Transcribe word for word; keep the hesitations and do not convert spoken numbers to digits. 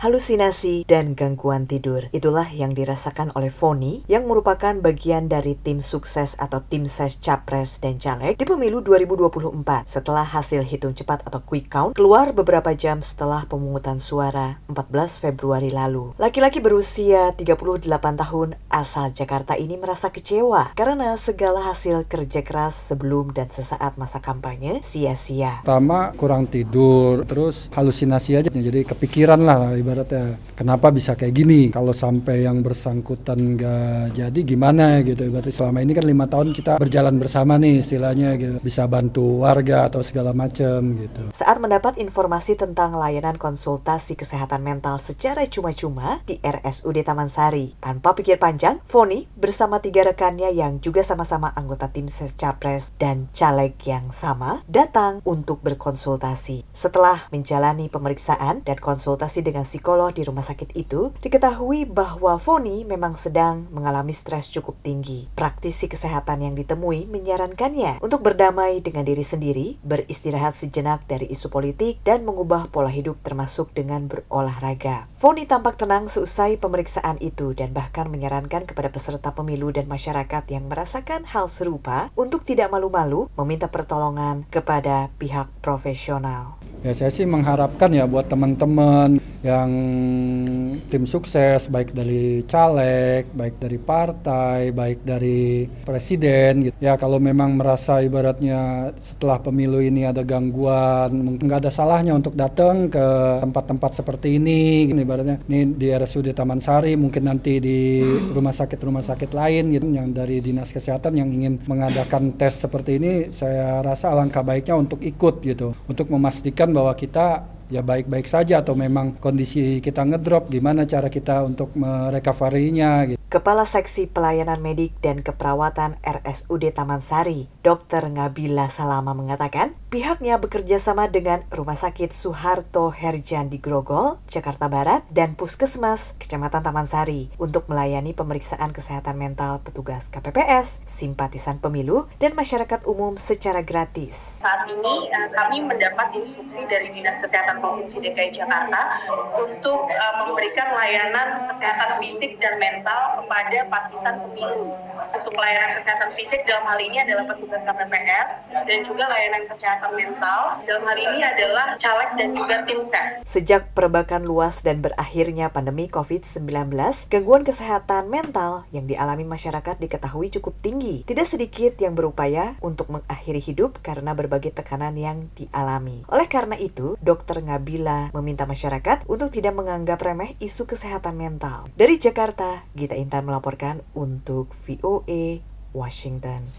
Halusinasi dan gangguan tidur, itulah yang dirasakan oleh Foni yang merupakan bagian dari tim sukses atau tim ses Capres dan Caleg di pemilu dua ribu dua puluh empat setelah hasil hitung cepat atau quick count keluar beberapa jam setelah pemungutan suara empat belas Februari lalu. Laki-laki berusia tiga puluh delapan tahun asal Jakarta ini merasa kecewa karena segala hasil kerja keras sebelum dan sesaat masa kampanye sia-sia. Pertama kurang tidur, terus halusinasi aja, jadi kepikiran lah ibaratnya kenapa bisa kayak gini, kalau sampai yang bersangkutan gak jadi gimana gitu. Ibaratnya selama ini kan lima tahun kita berjalan bersama nih istilahnya gitu, bisa bantu warga atau segala macam gitu. Saat mendapat informasi tentang layanan konsultasi kesehatan mental secara cuma-cuma di R S U D Taman Sari, tanpa pikir panjang, Foni bersama tiga rekannya yang juga sama-sama anggota tim ses Capres dan Caleg yang sama datang untuk berkonsultasi. Setelah menjalani pemeriksaan dan konsultasi dengan psikolog di rumah sakit itu, diketahui bahwa Foni memang sedang mengalami stres cukup tinggi. Praktisi kesehatan yang ditemui menyarankannya untuk berdamai dengan diri sendiri, beristirahat sejenak dari isu politik, dan mengubah pola hidup termasuk dengan berolahraga. Foni tampak tenang seusai pemeriksaan itu dan bahkan menyarankan kepada peserta pemilu dan masyarakat yang merasakan hal serupa untuk tidak malu-malu meminta pertolongan kepada pihak profesional. Ya saya sih mengharapkan ya buat teman-teman yang tim sukses, baik dari caleg, baik dari partai, baik dari presiden gitu. Ya kalau memang merasa ibaratnya setelah pemilu ini ada gangguan, mungkin nggak ada salahnya untuk datang ke tempat-tempat seperti ini. Ibaratnya ini di R S U D Taman Sari, mungkin nanti di rumah sakit-rumah sakit lain gitu, yang dari dinas kesehatan yang ingin mengadakan tes seperti ini, saya rasa alangkah baiknya untuk ikut gitu, untuk memastikan bahwa kita ya baik-baik saja atau memang kondisi kita ngedrop, gimana cara kita untuk merecovery-nya gitu. Kepala Seksi Pelayanan Medik dan Keperawatan R S U D Taman Sari, Dokter Ngabila Salama mengatakan, pihaknya bekerja sama dengan Rumah Sakit Suharto Herjan di Grogol, Jakarta Barat, dan Puskesmas Kecamatan Taman Sari untuk melayani pemeriksaan kesehatan mental petugas K P P S, simpatisan pemilu, dan masyarakat umum secara gratis. Saat ini uh, kami mendapat instruksi dari Dinas Kesehatan Provinsi D K I Jakarta untuk uh, memberikan layanan kesehatan fisik dan mental kepada partisan pemilu. Untuk layanan kesehatan fisik dalam hal ini adalah petugas K P P S, dan juga layanan kesehatan mental dalam hal ini adalah caleg dan juga tim ses. Sejak perbakan luas dan berakhirnya pandemi covid sembilan belas, gangguan kesehatan mental yang dialami masyarakat diketahui cukup tinggi. Tidak sedikit yang berupaya untuk mengakhiri hidup karena berbagai tekanan yang dialami. Oleh karena itu, Dokter Ngabila meminta masyarakat untuk tidak menganggap remeh isu kesehatan mental. Dari Jakarta, Gita Intan melaporkan untuk V O A Washington.